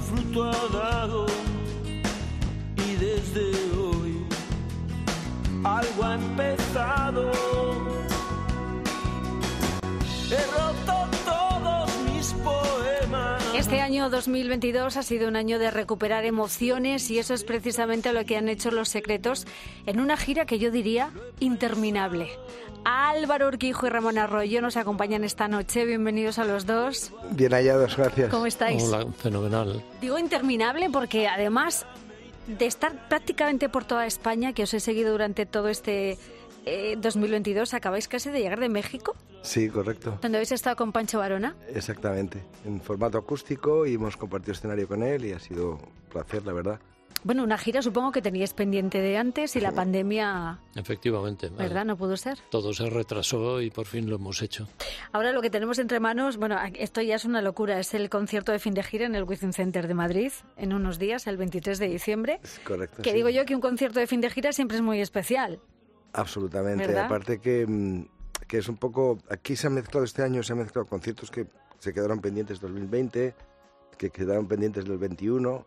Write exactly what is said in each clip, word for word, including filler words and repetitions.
fruto ha dado y desde hoy algo ha empezado. He roto todos mis poemas. Este año dos mil veintidós ha sido un año de recuperar emociones y eso es precisamente lo que han hecho Los Secretos en una gira que yo diría interminable. Álvaro Urquijo y Ramón Arroyo nos acompañan esta noche. Bienvenidos a los dos. Bien hallados, gracias. ¿Cómo estáis? Hola, fenomenal. Digo interminable porque además de estar prácticamente por toda España, que os he seguido durante todo este eh, dos mil veintidós, acabáis casi de llegar de México. Sí, correcto. ¿Dónde habéis estado con Pancho Varona? Exactamente, en formato acústico y hemos compartido escenario con él y ha sido un placer, la verdad. Bueno, una gira supongo que teníais pendiente de antes y la pandemia... Efectivamente. ¿Verdad? ¿No pudo ser? Todo se retrasó y por fin lo hemos hecho. Ahora lo que tenemos entre manos, bueno, esto ya es una locura, es el concierto de fin de gira en el Within Center de Madrid en unos días, el veintitrés de diciembre. Es correcto. Que sí. digo yo que un concierto de fin de gira siempre es muy especial. Absolutamente. ¿Verdad? Aparte que, que es un poco... Aquí se han mezclado este año, se han mezclado conciertos que se quedaron pendientes del dos mil veinte, que quedaron pendientes del veintiuno...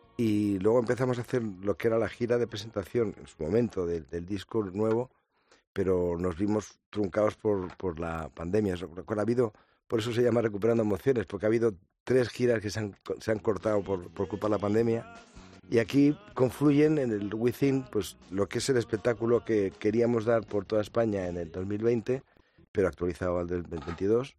Y luego empezamos a hacer lo que era la gira de presentación en su momento del, del disco nuevo, pero nos vimos truncados por, por la pandemia. Ha habido, por eso se llama Recuperando Emociones, porque ha habido tres giras que se han, se han cortado por, por culpa de la pandemia. Y aquí confluyen en el Within pues, lo que es el espectáculo que queríamos dar por toda España en el dos mil veinte, pero actualizado al del veintidós.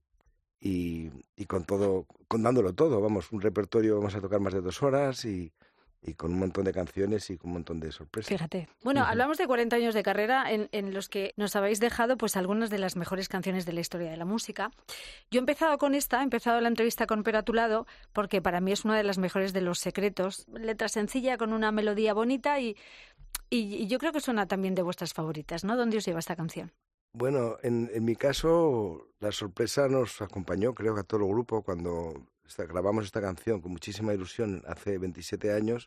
Y, y con todo, con dándolo todo, vamos, un repertorio, vamos a tocar más de dos horas y, y con un montón de canciones y con un montón de sorpresas. Fíjate. Bueno, uh-huh. Hablamos de cuarenta años de carrera en, en los que nos habéis dejado pues algunas de las mejores canciones de la historia de la música. Yo he empezado con esta, he empezado la entrevista con Pero a tu lado, porque para mí es una de las mejores de Los Secretos. Letra sencilla con una melodía bonita y, y, y yo creo que es una también de vuestras favoritas, ¿no? ¿Dónde os lleva esta canción? Bueno, en, en mi caso, la sorpresa nos acompañó, creo que a todo el grupo, cuando esta, grabamos esta canción con muchísima ilusión hace veintisiete años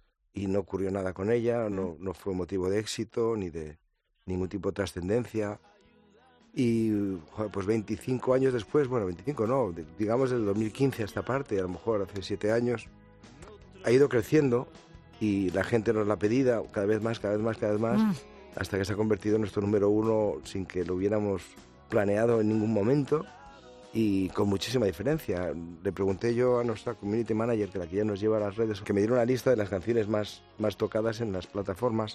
y no ocurrió nada con ella, no, no fue motivo de éxito ni de ningún tipo de trascendencia. Y joder, pues veinticinco años después, bueno, veinticinco no, digamos del dos mil quince a esta parte, a lo mejor hace siete años, ha ido creciendo y la gente nos la ha pedido cada vez más, cada vez más, cada vez más. Mm. Hasta que se ha convertido en nuestro número uno sin que lo hubiéramos planeado en ningún momento y con muchísima diferencia. Le pregunté yo a nuestra community manager, que la que ya nos lleva a las redes, que me diera una lista de las canciones más, más tocadas en las plataformas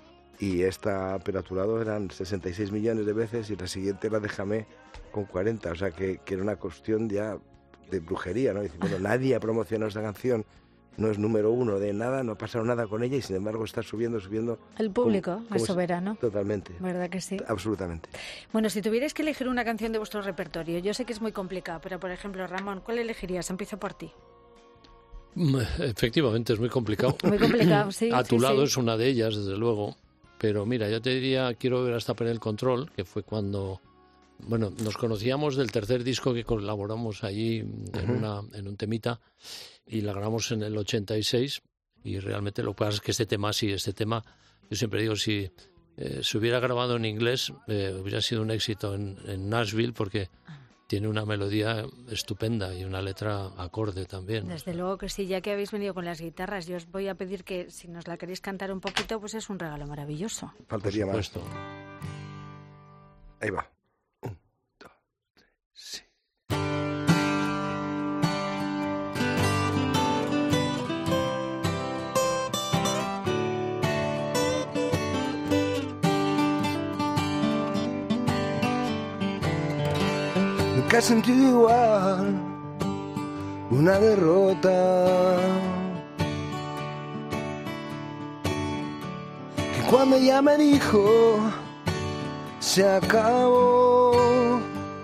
y esta, Pero a tu lado, eran sesenta y seis millones de veces y la siguiente era Déjame con cuarenta, o sea que, que era una cuestión ya de brujería, ¿no? Dice, bueno, nadie ha promocionado esta canción, no es número uno de nada, no ha pasado nada con ella y sin embargo está subiendo, subiendo. El público como, como es soberano. Totalmente. ¿Verdad que sí? Absolutamente. Bueno, si tuvierais que elegir una canción de vuestro repertorio, yo sé que es muy complicado, pero por ejemplo, Ramón, ¿cuál elegirías? Empiezo por ti. Efectivamente, es muy complicado. Muy complicado, sí. A tu sí, lado sí. Es una de ellas, desde luego. Pero mira, yo te diría, quiero ver hasta Perder el Control, que fue cuando... Bueno, nos conocíamos del tercer disco que colaboramos allí en, uh-huh. una, en un temita y la grabamos en el ochenta y seis y realmente lo que pasa es que este tema, sí, este tema, yo siempre digo, si eh, se hubiera grabado en inglés eh, hubiera sido un éxito en, en Nashville porque tiene una melodía estupenda y una letra acorde también. Desde luego que sí, ya que habéis venido con las guitarras, yo os voy a pedir que si nos la queréis cantar un poquito, pues es un regalo maravilloso. Faltaría Por más. supuesto. Ahí va. Nunca he sentido igual una derrota que cuando ella me dijo se acabó.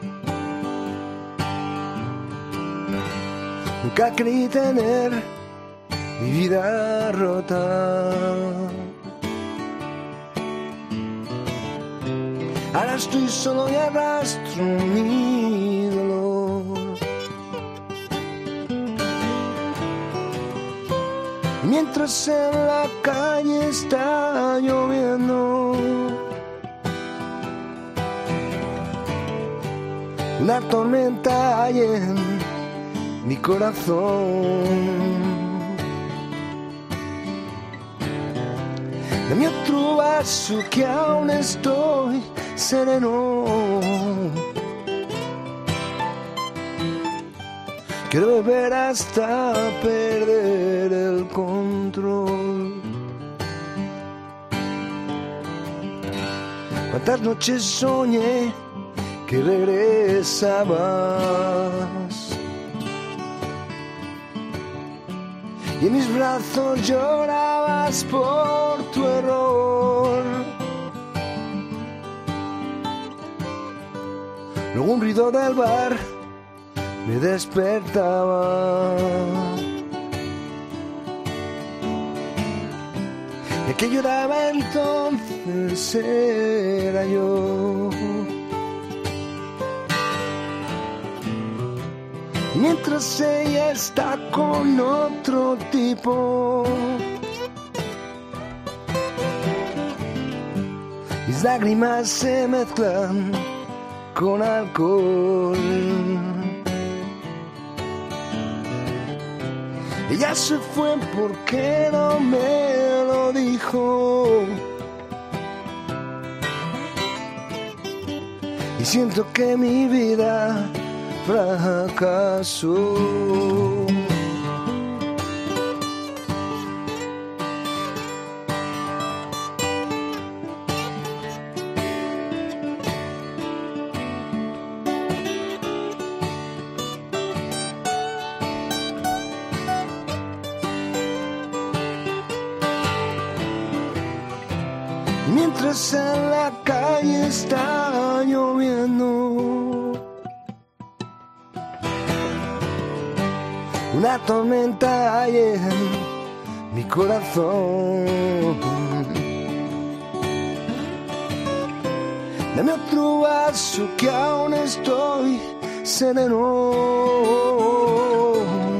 Nunca creí tener mi vida rota. Ahora estoy solo y arrastro mi dolor. Mientras en la calle está lloviendo, una tormenta hay en mi corazón. Dammi a trovare su che aún estoy sereno. Quiero beber hasta perder el control. Cuántas noches soñé que regresabas y en mis brazos llorabas por tu error. Luego un ruido del bar me despertaba y el que lloraba entonces era yo. Y mientras ella está con otro tipo, mis lágrimas se mezclan con alcohol. Ella se fue porque no me lo dijo. Y siento que mi vida fracasó. Mientras en la calle está lloviendo, una tormenta hay en mi corazón. Dame otro vaso que aún estoy sereno.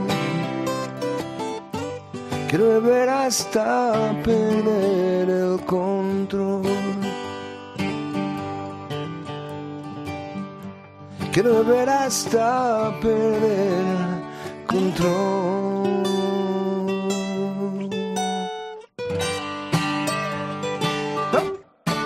Quiero beber hasta perder el control. Quiero beber hasta perder el control. ¡Oh!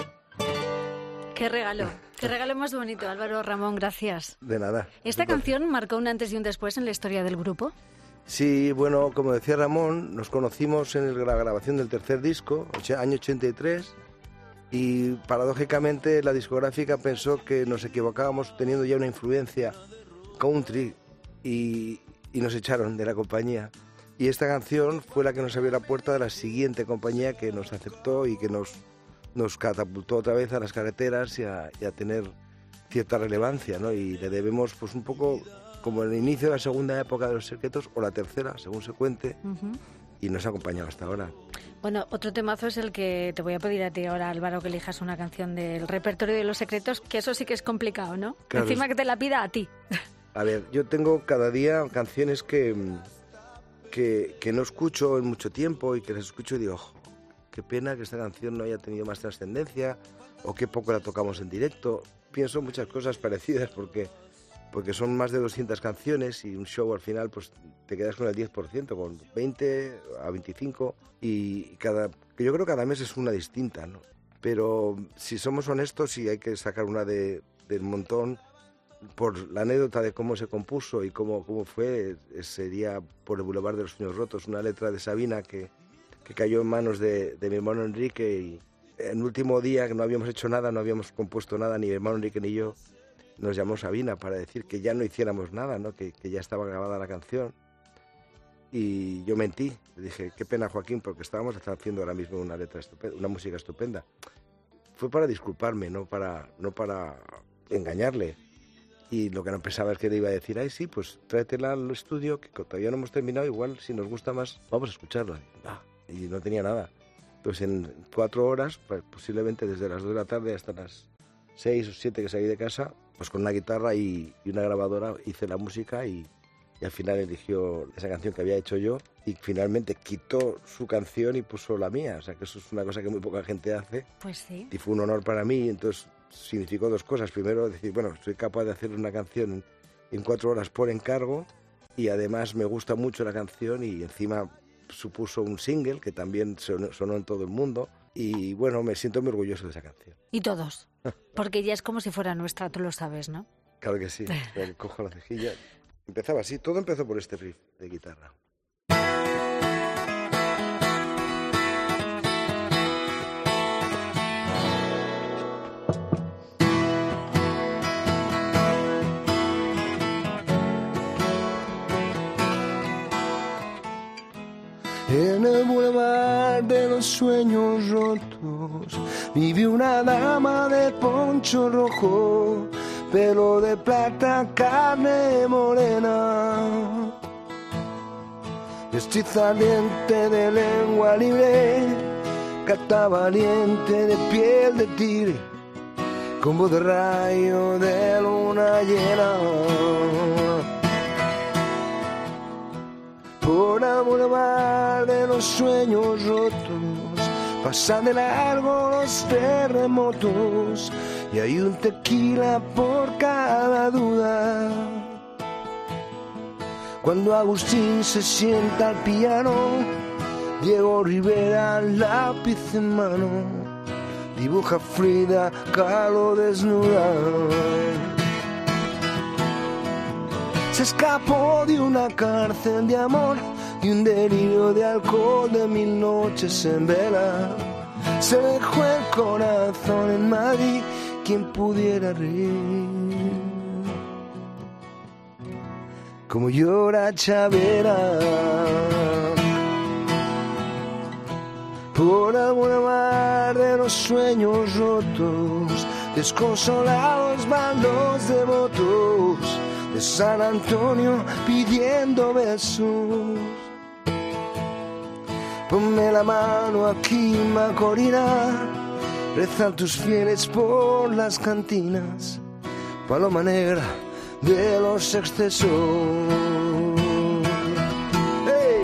¡Qué regalo! ¡Qué regalo más bonito, Álvaro Ramón! Gracias. De nada. ¿Esta canción marcó un antes y un después en la historia del grupo? Sí, bueno, como decía Ramón, nos conocimos en la grabación del tercer disco, año ochenta y tres, y paradójicamente la discográfica pensó que nos equivocábamos teniendo ya una influencia country y, y nos echaron de la compañía. Y esta canción fue la que nos abrió la puerta de la siguiente compañía que nos aceptó y que nos, nos catapultó otra vez a las carreteras y a, y a tener cierta relevancia, ¿no? Y le debemos pues un poco como el inicio de la segunda época de Los Secretos, o la tercera, según se cuente, uh-huh. Y nos ha acompañado hasta ahora. Bueno, otro temazo es el que te voy a pedir a ti ahora, Álvaro, que elijas una canción del repertorio de Los Secretos, que eso sí que es complicado, ¿no? Claro, encima que te la pida a ti. A ver, yo tengo cada día canciones que, que, que no escucho en mucho tiempo y que las escucho y digo, oh, qué pena que esta canción no haya tenido más trascendencia, o qué poco la tocamos en directo. Pienso muchas cosas parecidas porque... porque son más de doscientas canciones y un show al final pues te quedas con el diez por ciento, con veinte a veinticinco, y cada, yo creo que cada mes es una distinta, ¿no? Pero si somos honestos, sí hay que sacar una de, del montón por la anécdota de cómo se compuso y cómo, cómo fue. Sería Por el Boulevard de los Sueños Rotos, una letra de Sabina que, que cayó en manos de, de mi hermano Enrique, y en el último día que no habíamos hecho nada, no habíamos compuesto nada, ni mi hermano Enrique ni yo, nos llamó Sabina para decir que ya no hiciéramos nada, ¿no? que, que ya estaba grabada la canción. Y yo mentí, le dije, qué pena, Joaquín, porque estábamos haciendo ahora mismo una letra estupenda, una música estupenda. Fue para disculparme, no para, no para engañarle. Y lo que no pensaba es que le iba a decir, ay, sí, pues tráetela al estudio, que todavía no hemos terminado, igual si nos gusta más, vamos a escucharla. Ah, y no tenía nada. Pues en cuatro horas, posiblemente desde las dos de la tarde hasta las seis o siete que salí de casa, pues con una guitarra y, y una grabadora hice la música, y, y al final eligió esa canción que había hecho yo, y finalmente quitó su canción y puso la mía. O sea, que eso es una cosa que muy poca gente hace. Pues sí. Y fue un honor para mí. Entonces significó dos cosas. Primero, decir, bueno, soy capaz de hacer una canción en, en cuatro horas por encargo, y además me gusta mucho la canción, y encima supuso un single que también sonó, sonó en todo el mundo. Y bueno, me siento muy orgulloso de esa canción. Y todos, porque ya es como si fuera nuestra, tú lo sabes, ¿no? Claro que sí, espera que cojo la cejilla. Empezaba así, todo empezó por este riff de guitarra. En el boulevard de los sueños rotos vive una dama de poncho rojo, pelo de plata, carne morena, vestiza ardiente de lengua libre, gata valiente de piel de tigre, con voz de rayo de luna llena. Por el boulevard de los sueños rotos pasan de largo los terremotos y hay un tequila por cada duda. Cuando Agustín se sienta al piano, Diego Rivera lápiz en mano, dibuja Frida Kahlo desnuda. Se escapó de una cárcel de amor y un delirio de alcohol de mil noches en vela. Se dejó el corazón en Madrid, quien pudiera reír como llora Chavera. Por el boulevard de los sueños rotos, desconsolados van los devotos de San Antonio pidiendo besos. Ponme la mano aquí, Macorina, rezan tus fieles por las cantinas, paloma negra de los excesos. ¡Hey!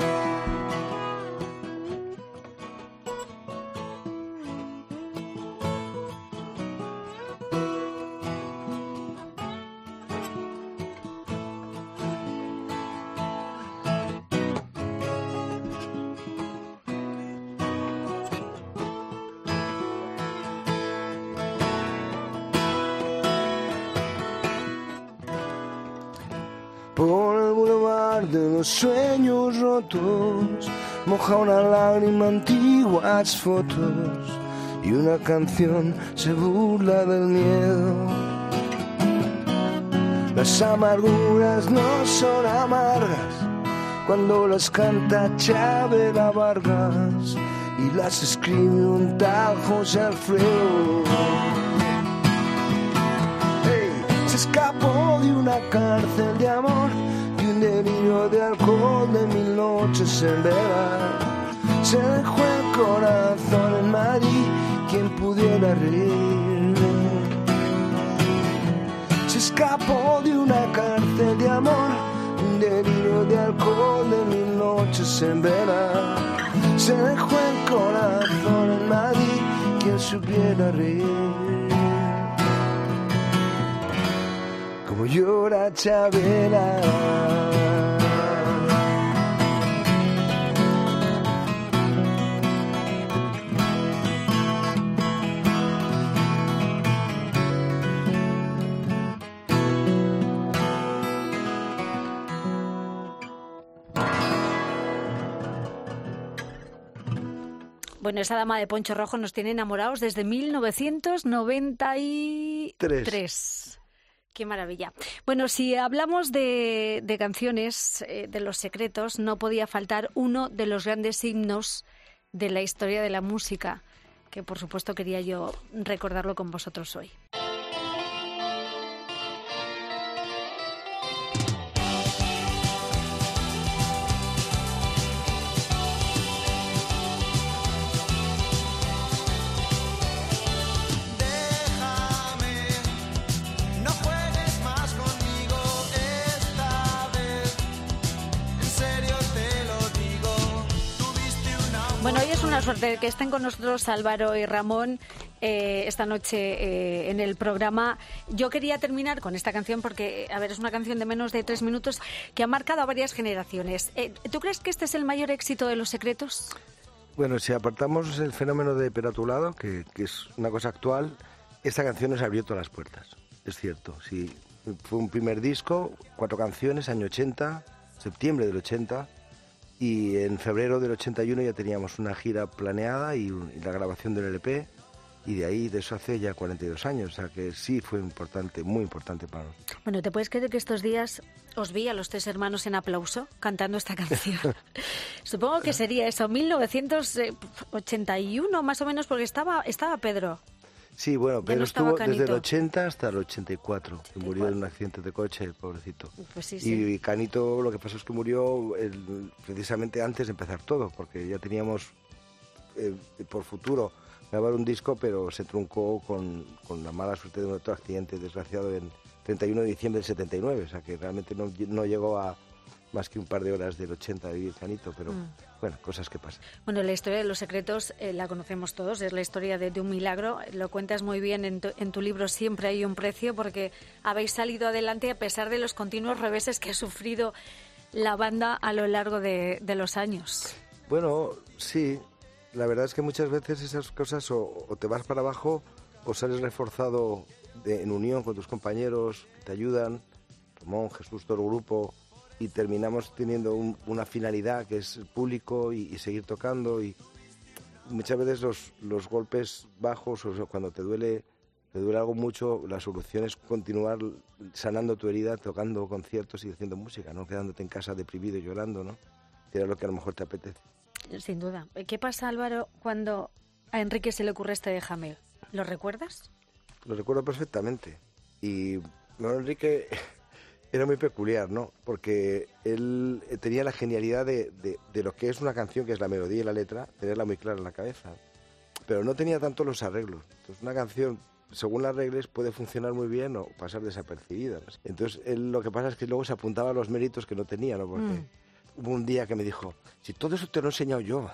Por el boulevard de los sueños rotos moja una lágrima antiguas fotos y una canción se burla del miedo. Las amarguras no son amargas cuando las canta Chavera Vargas y las escribe un tal José Alfredo. Se escapó de una cárcel de amor y un delirio de alcohol de mil noches en vela. Se dejó el corazón en Madrid, quien pudiera reír. Se escapó de una cárcel de amor, un delirio de alcohol de mil noches en vela. Se dejó el corazón en Madrid, quien supiera reír como llora Chavera. Bueno, esa dama de poncho rojo nos tiene enamorados desde mil novecientos noventa y tres. Qué maravilla. Bueno, si hablamos de, de canciones, eh, de Los Secretos, no podía faltar uno de los grandes himnos de la historia de la música, que por supuesto quería yo recordarlo con vosotros hoy. Bueno, hoy es una suerte que estén con nosotros Álvaro y Ramón eh, esta noche eh, en el programa. Yo quería terminar con esta canción porque, a ver, es una canción de menos de tres minutos que ha marcado a varias generaciones. Eh, ¿Tú crees que este es el mayor éxito de Los Secretos? Bueno, si apartamos el fenómeno de Peratulado, que, que es una cosa actual, esta canción nos abrió todas las puertas, es cierto. Sí, fue un primer disco, cuatro canciones, año ochenta, septiembre del ochenta, y en febrero del ochenta y uno ya teníamos una gira planeada y, un, y la grabación del L P, y de ahí, de eso hace ya cuarenta y dos años, o sea que sí fue importante, muy importante para nosotros. Bueno, ¿te puedes creer que estos días os vi a los tres hermanos en Aplauso cantando esta canción? Supongo que sería eso, mil novecientos ochenta y uno más o menos, porque estaba, estaba Pedro. Sí, bueno, Pedro no estuvo Canito. desde el ochenta hasta el ochenta y cuatro, que murió en un accidente de coche, el pobrecito. Pues sí, sí. Y Canito, lo que pasó es que murió el, precisamente antes de empezar todo, porque ya teníamos eh, por futuro grabar un disco, pero se truncó con, con la mala suerte de un otro accidente desgraciado en treinta y uno de diciembre del setenta y nueve, o sea que realmente no, no llegó a más que un par de horas del ochenta de vivir Canito, pero mm. bueno, cosas que pasan. Bueno, la historia de Los Secretos eh, la conocemos todos, es la historia de, de un milagro, lo cuentas muy bien en tu, en tu libro Siempre hay un precio, porque habéis salido adelante a pesar de los continuos reveses que ha sufrido la banda a lo largo de, de los años. Bueno, sí. La verdad es que muchas veces esas cosas o, o te vas para abajo o sales reforzado de, en unión con tus compañeros que te ayudan, Ramón, Jesús, todo el grupo, y terminamos teniendo un, una finalidad que es el público y, y seguir tocando. Y muchas veces los, los golpes bajos, o sea, cuando te duele, te duele algo mucho, la solución es continuar sanando tu herida, tocando conciertos y haciendo música, no quedándote en casa deprimido y llorando, ¿no? Que era lo que a lo mejor te apetece. Sin duda. ¿Qué pasa, Álvaro, cuando a Enrique se le ocurre este Déjame? ¿Lo recuerdas? Lo recuerdo perfectamente. Y bueno, Enrique era muy peculiar, ¿no? Porque él tenía la genialidad de, de, de lo que es una canción, que es la melodía y la letra, tenerla muy clara en la cabeza. Pero no tenía tanto los arreglos. Entonces, una canción, según las reglas, puede funcionar muy bien o pasar desapercibida, ¿no? Entonces, él lo que pasa es que luego se apuntaba a los méritos que no tenía, ¿no? Porque... Mm. Hubo un día que me dijo, si todo eso te lo he enseñado yo.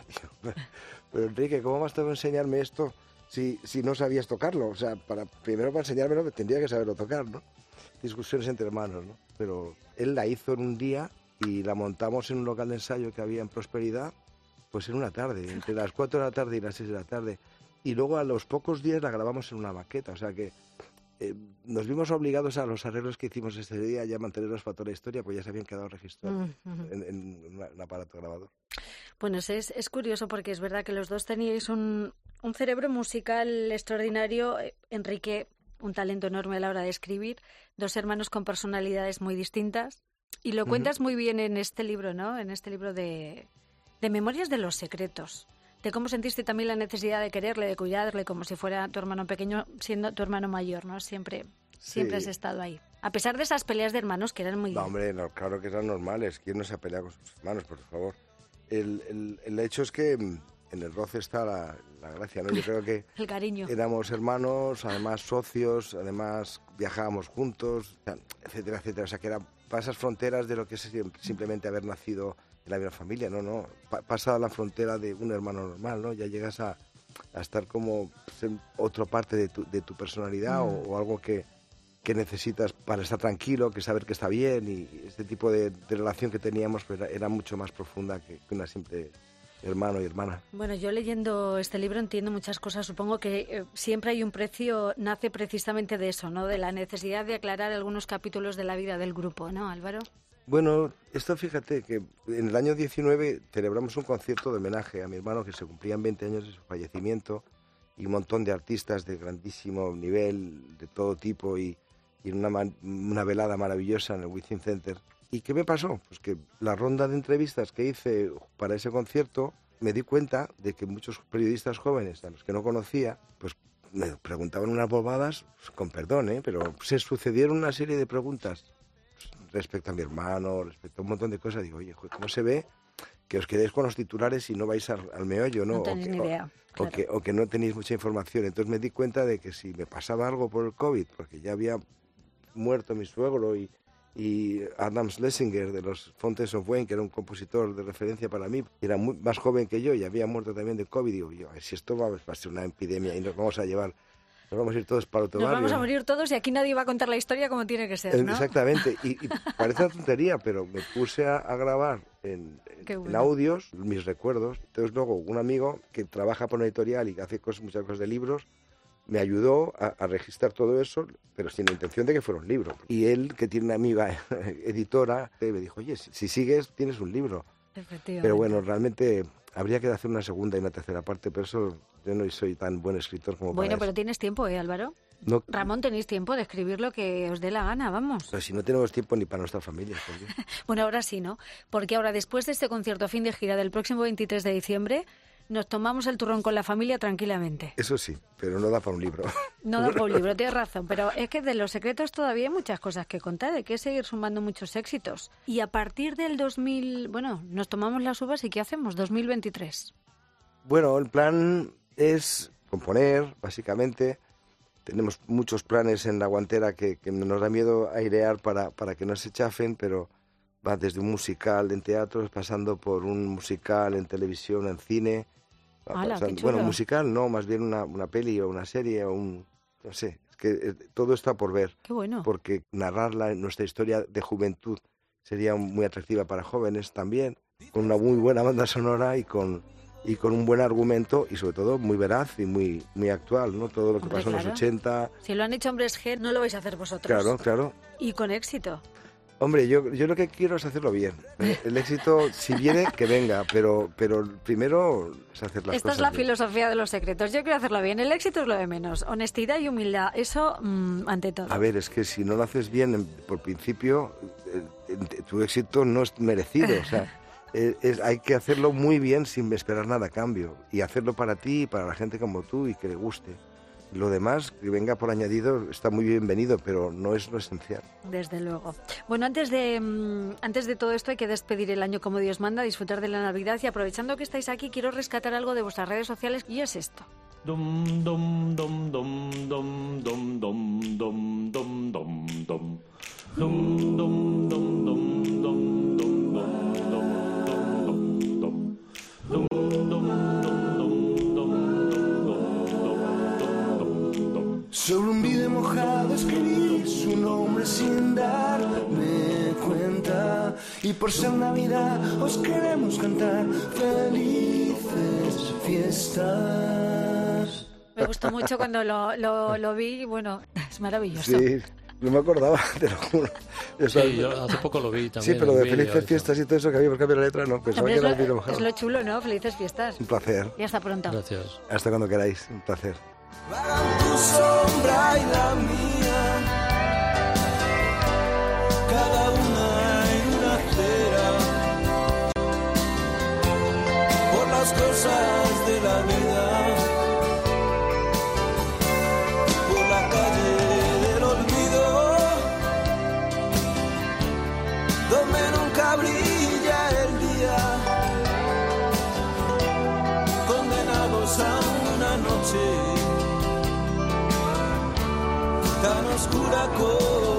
Pero Enrique, ¿cómo vas a enseñarme esto si, si no sabías tocarlo? O sea, para, primero para enseñármelo tendría que saberlo tocar, ¿no? Discusiones entre hermanos, ¿no? Pero él la hizo en un día y la montamos en un local de ensayo que había en Prosperidad, pues en una tarde, entre las cuatro de la tarde y las seis de la tarde. Y luego a los pocos días la grabamos en una maqueta, o sea que... Eh, nos vimos obligados a los arreglos que hicimos ese día ya a mantenerlos para toda la historia, pues ya se habían quedado registrados uh-huh. en, en un aparato grabador. Bueno, es, es curioso porque es verdad que los dos teníais un, un cerebro musical extraordinario. Enrique, un talento enorme a la hora de escribir, dos hermanos con personalidades muy distintas, y lo cuentas uh-huh. muy bien en este libro, ¿no? En este libro de, de Memorias de los Secretos. De cómo sentiste también la necesidad de quererle, de cuidarle, como si fuera tu hermano pequeño, siendo tu hermano mayor, ¿no? Siempre, siempre sí. has estado ahí. A pesar de esas peleas de hermanos que eran muy... No, hombre, no, claro que eran normales. ¿Quién no se ha peleado con sus hermanos, por favor? El, el, el hecho es que en el roce está la, la gracia, ¿no? Yo creo que... el cariño. Éramos hermanos, además socios, además viajábamos juntos, etcétera, etcétera. O sea, que eran pasas fronteras de lo que es simplemente haber nacido... en la misma familia, no, no, pa- pasa la frontera de un hermano normal, ¿no? Ya llegas a, a estar como pues, en otra parte de tu, de tu personalidad mm. o, o algo que, que necesitas para estar tranquilo, que saber que está bien, y este tipo de, de relación que teníamos pues, era, era mucho más profunda que, que una simple hermano y hermana. Bueno, yo leyendo este libro entiendo muchas cosas. Supongo que eh, Siempre hay un precio nace precisamente de eso, ¿no? De la necesidad de aclarar algunos capítulos de la vida del grupo, ¿no, Álvaro? Bueno, esto fíjate que en el año diecinueve celebramos un concierto de homenaje a mi hermano, que se cumplían veinte años de su fallecimiento, y un montón de artistas de grandísimo nivel, de todo tipo, y, y una, una velada maravillosa en el Within Center. ¿Y qué me pasó? Pues que la ronda de entrevistas que hice para ese concierto, me di cuenta de que muchos periodistas jóvenes, a los que no conocía, pues me preguntaban unas bobadas, pues, con perdón, ¿eh? Pero se sucedieron una serie de preguntas respecto a mi hermano, respecto a un montón de cosas. Digo, oye, ¿cómo se ve que os quedéis con los titulares y no vais al, al meollo, ¿no? No tenéis ni idea. O, claro. o, que, o que no tenéis mucha información. Entonces me di cuenta de que si me pasaba algo por el COVID, porque ya había muerto mi suegro y, y Adam Schlesinger de los Fountains of Wayne, que era un compositor de referencia para mí, era muy, más joven que yo y había muerto también de COVID. Digo, yo, si esto va, va a ser una epidemia y nos vamos a llevar... Nos vamos a ir todos para otro Nos barrio. vamos a morir todos y aquí nadie va a contar la historia como tiene que ser, ¿no? Exactamente. Y, y parece una tontería, pero me puse a, a grabar en, bueno. en audios, mis recuerdos. Entonces luego un amigo que trabaja por una editorial y que hace cosas, muchas cosas de libros, me ayudó a, a registrar todo eso, pero sin la intención de que fuera un libro. Y él, que tiene una amiga editora, me dijo, oye, si, si sigues, tienes un libro. Pero bueno, realmente habría que hacer una segunda y una tercera parte, pero eso yo no soy tan buen escritor como Bueno, para pero eso. tienes tiempo, ¿eh, Álvaro? No, Ramón, tenéis tiempo de escribir lo que os dé la gana, vamos. pero si no tenemos tiempo ni para nuestra familia. Bueno, ahora sí, ¿no? Porque ahora, después de este concierto a fin de gira del próximo veintitrés de diciembre, nos tomamos el turrón con la familia tranquilamente. Eso sí, pero no da para un libro. No da para un libro, tienes razón, pero es que de Los Secretos todavía hay muchas cosas que contar, hay que seguir sumando muchos éxitos. Y a partir del dos mil, bueno, nos tomamos las uvas y ¿qué hacemos? dos mil veintitrés. Bueno, el plan es componer, básicamente. Tenemos muchos planes en la guantera que, que nos da miedo airear para, para que no se chafen, pero va desde un musical en teatros, pasando por un musical en televisión, en cine. ¡Hala, Pasando, qué chulo! bueno, musical no, más bien una, una peli o una serie o un... no sé, es que eh, todo está por ver. ¡Qué bueno! Porque narrarla, nuestra historia de juventud, sería muy atractiva para jóvenes también, con una muy buena banda sonora y con... y con un buen argumento y sobre todo muy veraz y muy muy actual, ¿no? Todo lo que Hombre, pasó en claro. los ochenta. Si lo han hecho Hombres G, no lo vais a hacer vosotros. Claro, claro. Y con éxito. Hombre, yo, yo lo que quiero es hacerlo bien. El éxito, si viene, que venga, pero, pero primero es hacer las Esta cosas es la bien. filosofía de Los Secretos. Yo quiero hacerlo bien. El éxito es lo de menos. Honestidad y humildad. Eso, mmm, ante todo. A ver, es que si no lo haces bien, en- por principio, eh, eh, tu éxito no es merecido. O sea, eh, es, hay que hacerlo muy bien sin esperar nada a cambio. Y hacerlo para ti y para la gente como tú y que le guste. Lo demás, que venga por añadido, está muy bienvenido, pero no es lo esencial. Desde luego. Bueno, antes de mm, antes de todo esto hay que despedir el año como Dios manda, disfrutar de la Navidad y aprovechando que estáis aquí quiero rescatar algo de vuestras redes sociales y es esto. Dum dum dum dum dum dum dum dum dum dum dum. Dum dum dum dum dum dum dum dum dum dum. Dum dum dum dum dum dum dum. Sobre un vídeo mojado escribí su nombre sin darme cuenta. Y por ser Navidad os queremos cantar felices fiestas. Me gustó mucho cuando lo, lo, lo vi y bueno, es maravilloso. Sí, no me acordaba, te lo juro. Eso- Sí, yo hace poco lo vi también. sí, pero en de vídeo y felices tal. fiestas y todo eso que había por cambiar la letra, no, pensaba Hombre, que es, era el vídeo lo, mojado. es lo chulo, ¿no? Felices fiestas. Un placer. Y hasta pronto. Gracias. Hasta cuando queráis, un placer. Vagan tu sombra y la mía, cada una en una acera, por las cosas de la vida, por la calle del olvido, donde nunca brilla el día, condenados a una noche tan oscura como